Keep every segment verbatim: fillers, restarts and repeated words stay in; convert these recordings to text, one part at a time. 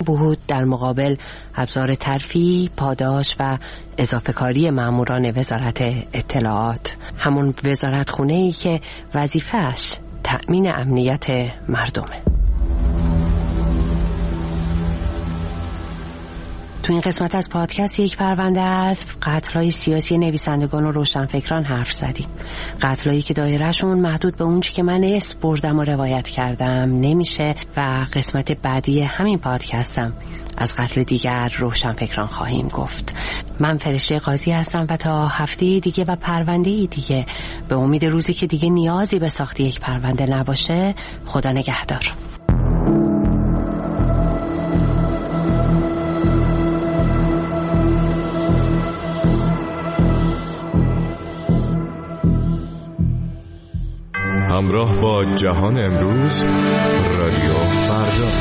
بود در مقابل ابزار ترفیع، پاداش و اضافه کاری ماموران وزارت اطلاعات، همون وزارت خونه‌ای که وظیفه‌اش تأمین امنیت مردمه. تو این قسمت از پادکست یک پرونده از قتل‌های سیاسی نویسندگان و روشنفکران حرف زدیم. قتل‌هایی که دایره‌شون محدود به اون چی که من اسم بردم و روایت کردم نمیشه و قسمت بعدی همین پادکستم از قتل دیگر روشنفکران خواهیم گفت. من فرشته قاضی هستم و تا هفته دیگه و پرونده دیگه، به امید روزی که دیگه نیازی به ساخت یک پرونده نباشه، خدا نگهدار. همراه با جهان امروز، رادیو فردا.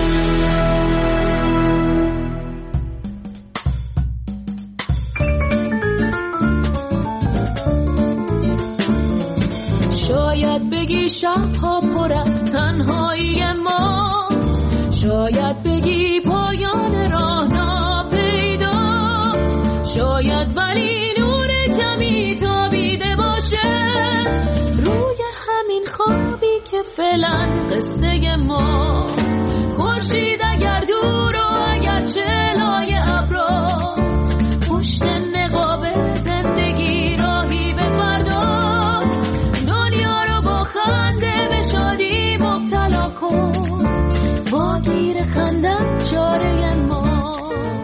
شاید بگی شبها پر از تنهایی ماست، شاید بگی پایان راه ناپیداست، شاید ولی نور کمی تابیده باشه روی همین خوابی که فعلا قصه ماست. خورشید اگر دور و اگر چلای ابراست، پشت نقاب زندگی راهی به فرداست. دنیا رو با خنده به شادی مبتلا کن، با گیر خندت چاره ما.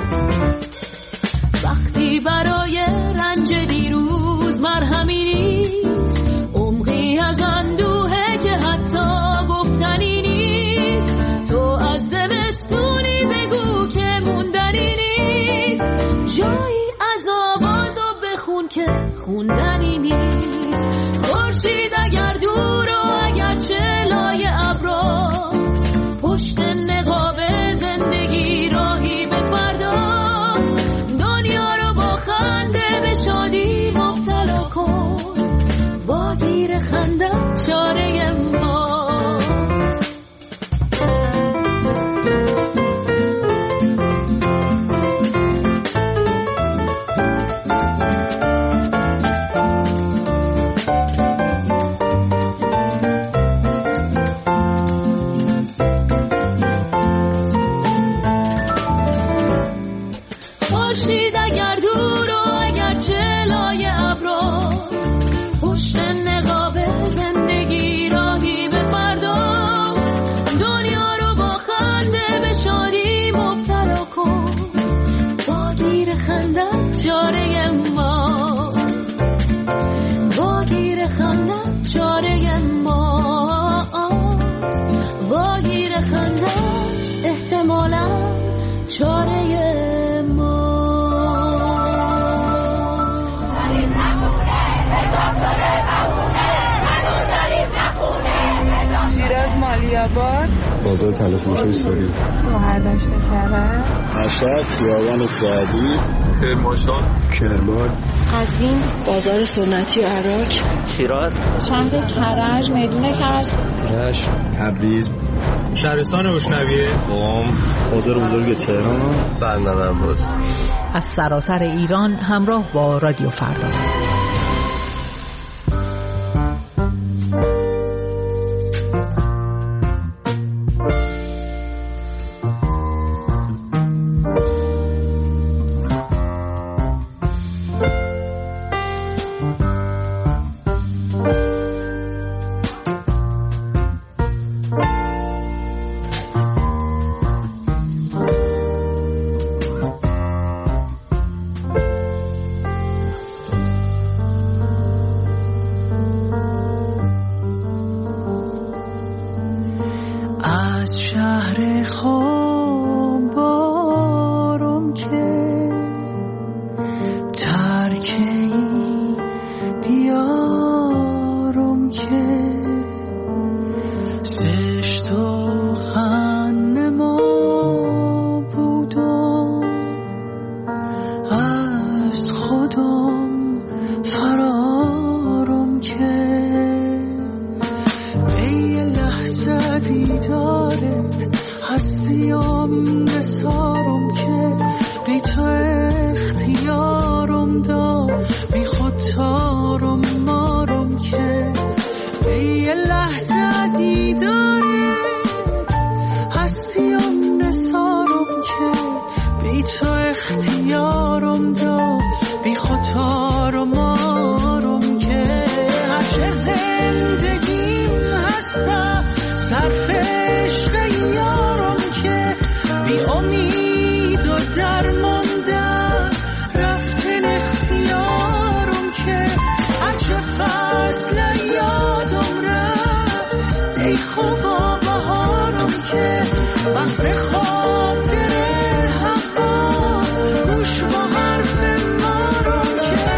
وقتی برای رنج دیروز مرهمی نیست، عمقی از اندوهه که حتی گفتنی نیست. تو از زمستونی بگو که موندنی نیست، جایی از آوازو بخون که خوندنی نیست. خورشید اگر دور و اگر چلای ابراست، پشت نقاب زندگی راهی به فرداست. دنیا رو با خنده به شادی مبتلا کن، با گیر خندت چاره ماست. خورشید اگر دور و اگر چلای ابراست، پشت نقاب زندگی راهی به فرداست. دنیا رو با خنده به شادی مبتلا کن، با گیر خندت چاره ماست. با گیر خندت چاره ماست. با گیر خندت احتمالاً چاره مالیاباد، بازار تلفروشی سوری، مهردشت کرد، مشهد، خیابان سعدی، کرمانشاه، کرمان، قزوین، بازار سنتی عراق، شیراز، شهر کرج، میدون کرج، رشت، تبریز، شهرستان روشنویه، قم، بازار بزرگ تهران، بندر عباس. از سراسر ایران همراه با رادیو فردا. تو اختیارم داد بی خطارم آرم که هرچه زندگیم هستم صرف عشق یارم که بی امید و درماندم رفتن اختیارم که هرچه فصل یادم رفت ای خوبا بهارم که مغز خاطر هوا گوش با حرف مارم که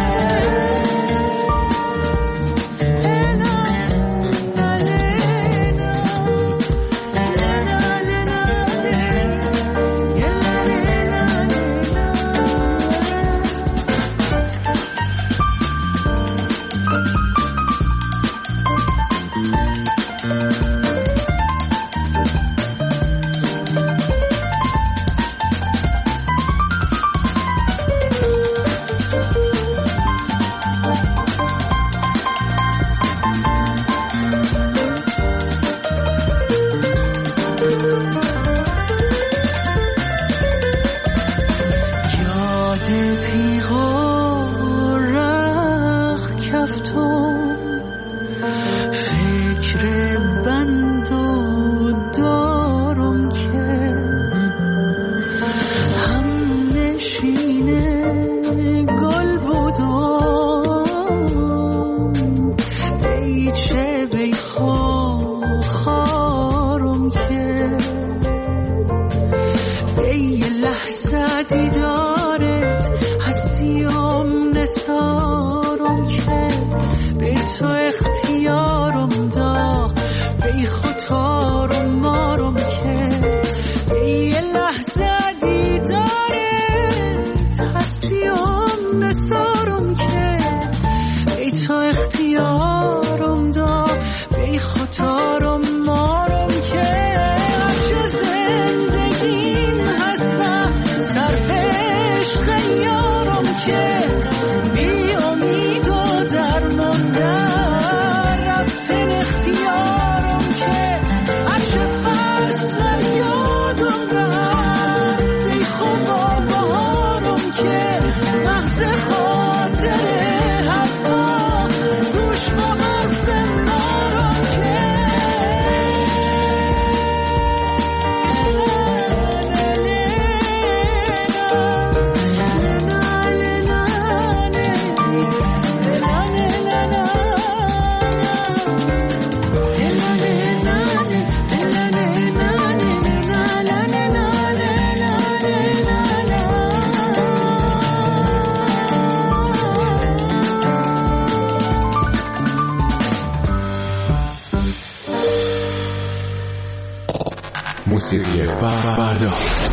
موسیقی فردا.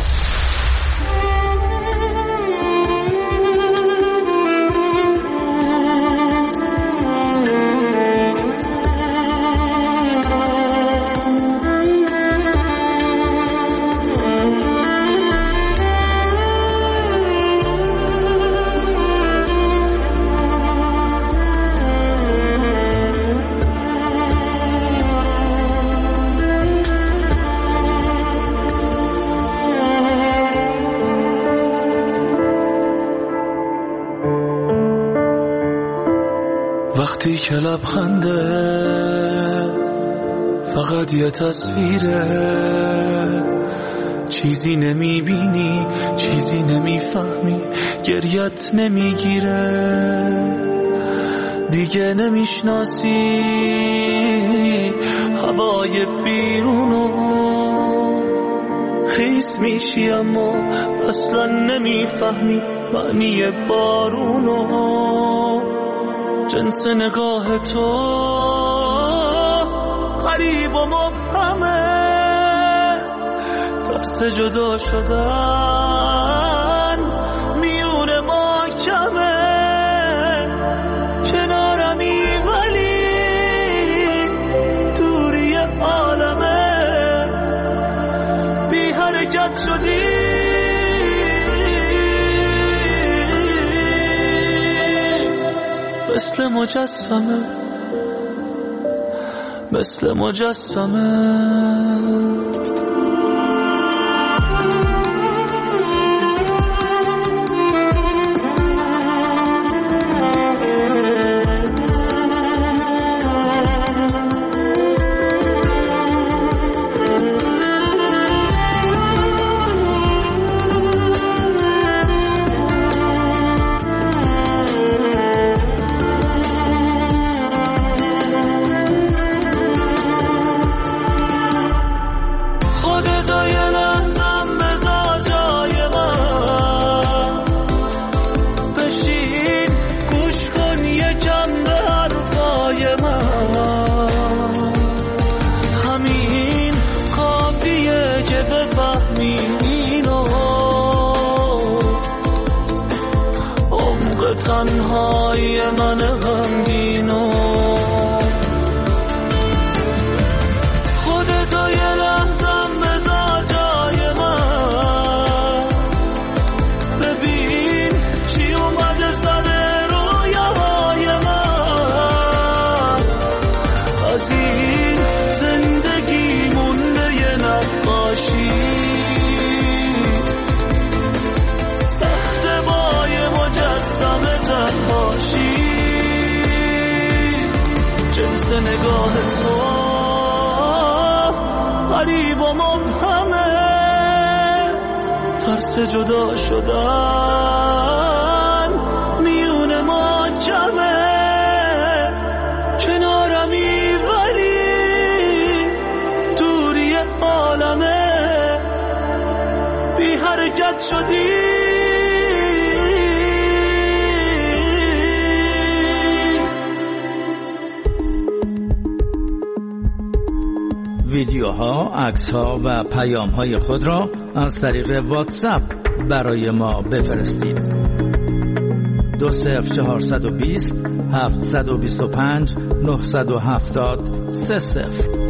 وقتی که لبخندت فقط یه تصویره، چیزی نمیبینی، چیزی نمیفهمی، گریت نمیگیره، دیگه نمیشناسی هوای بیرونو، خیس میشی اما اصلا نمیفهمی معنی بارونو، جنس نگاه تو غریب و مبهمه، ترس جدا شدن میون ما کمه، کنارمی ولی دوری عالمه، بی حرکت شدی مثل مجسمه، مثل مجسمه. تنهایی من غمگینو خودتو یه لحظم بذار جای من ببین چی اومده زده رویاهای من از این زندگی مونده یه نقاشی سخت با یه مجسمه تنهاشی جنس نگاه تو غریب و مبهمه ترس جدا شدن میون ما جمعه کنارمی ولی دوری عالمه بی حرکت شدی ویدیوها، عکس‌ها و پیام‌های خود را از طریق واتساپ برای ما بفرستید. دو صفر چهارصد و بیست هفتصد و بیست و پنج نهصد و هفتاد سه صفر.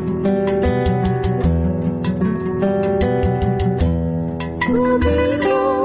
Oh,